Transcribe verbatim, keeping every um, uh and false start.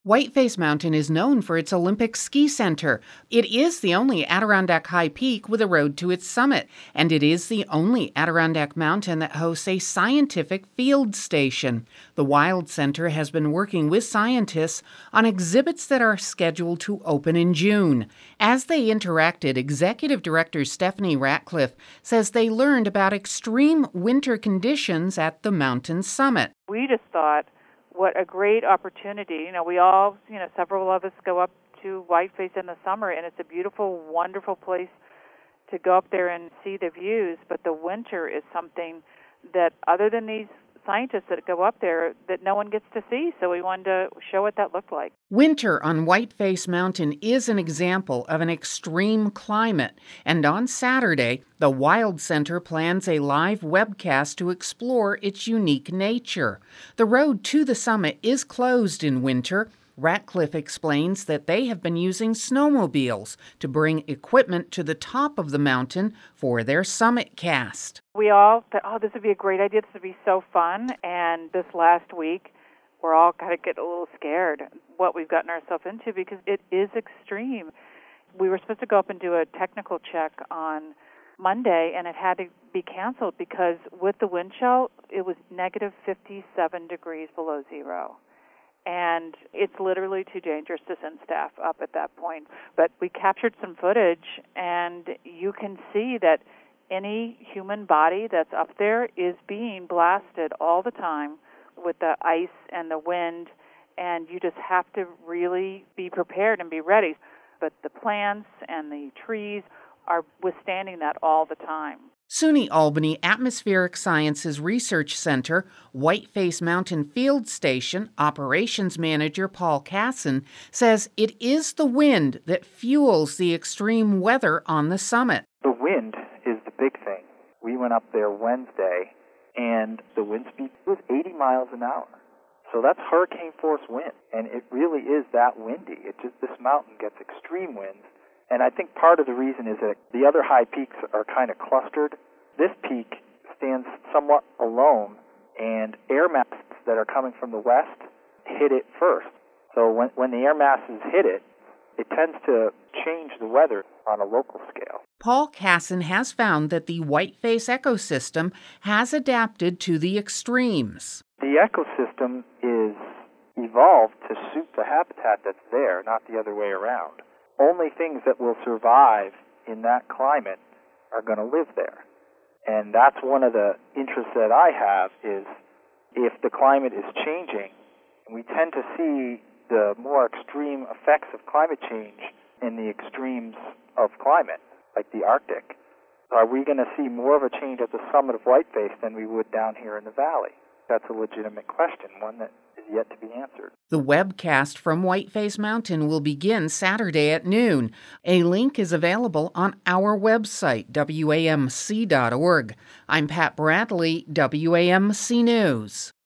Whiteface Mountain is known for its Olympic ski center. It is the only Adirondack high peak with a road to its summit, and it is the only Adirondack mountain that hosts a scientific field station. The Wild Center has been working with scientists on exhibits that are scheduled to open in June. As they interacted, Executive Director Stephanie Ratcliffe says they learned about extreme winter conditions at the mountain summit. We just thought, what a great opportunity. You know, we all, you know, several of us go up to Whiteface in the summer, and it's a beautiful, wonderful place to go up there and see the views. But the winter is something that, other than these scientists that go up there, that no one gets to see. So we wanted to show what that looked like. Winter on Whiteface Mountain is an example of an extreme climate, and on Saturday, the Wild Center plans a live webcast to explore its unique nature. The road to the summit is closed in winter. Ratcliffe explains that they have been using snowmobiles to bring equipment to the top of the mountain for their summit cast. We all thought, oh, this would be a great idea. This would be so fun. And this last week, we're all kind of getting a little scared what we've gotten ourselves into because it is extreme. We were supposed to go up and do a technical check on Monday, and it had to be canceled because with the wind chill, it was negative fifty-seven degrees below zero. And it's literally too dangerous to send staff up at that point. But we captured some footage, and you can see that any human body that's up there is being blasted all the time with the ice and the wind, and you just have to really be prepared and be ready. But the plants and the trees are withstanding that all the time. SUNY Albany Atmospheric Sciences Research Center, Whiteface Mountain Field Station Operations Manager Paul Casson says it is the wind that fuels the extreme weather on the summit. The wind is the big thing. We went up there Wednesday, and the wind speed was eighty miles an hour. So that's hurricane force wind, and it really is that windy. It just this mountain gets extreme winds. And I think part of the reason is that the other high peaks are kind of clustered. This peak stands somewhat alone, and air masses that are coming from the west hit it first. So when, when the air masses hit it, it tends to change the weather on a local scale. Paul Casson has found that the Whiteface ecosystem has adapted to the extremes. The ecosystem is evolved to suit the habitat that's there, not the other way around. Only things that will survive in that climate are going to live there. And that's one of the interests that I have is if the climate is changing, we tend to see the more extreme effects of climate change in the extremes of climate, like the Arctic. Are we going to see more of a change at the summit of Whiteface than we would down here in the valley? That's a legitimate question, one that is yet to be answered. The webcast from Whiteface Mountain will begin Saturday at noon. A link is available on our website, W A M C dot org. I'm Pat Bradley, W A M C News.